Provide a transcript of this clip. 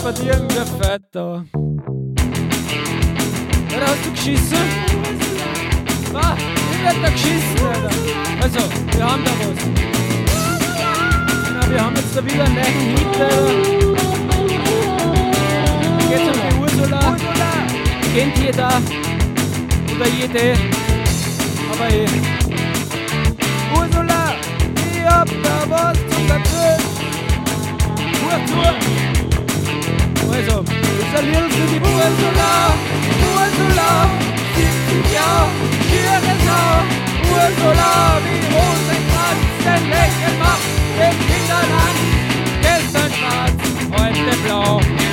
bei dir irgendwie fett da. Ja, da hast du geschissen? Ah, ich werd da geschissen, Alter. Also, wir haben da was. Na, wir haben jetzt da wieder einen neuen Hit, Alter. Geht's um die Ursula? Ursula! Kennt jeder. Oder jede. Aber Ursula, ich hab da was zum Erzählen. Also, das ist ein Lied für die Ursula. Ursula, 70 Jahre, schiere Sau. Ursula, wie Rosenkranz, den Lächeln macht den Kindern an. Gestern schwarz, heute blau.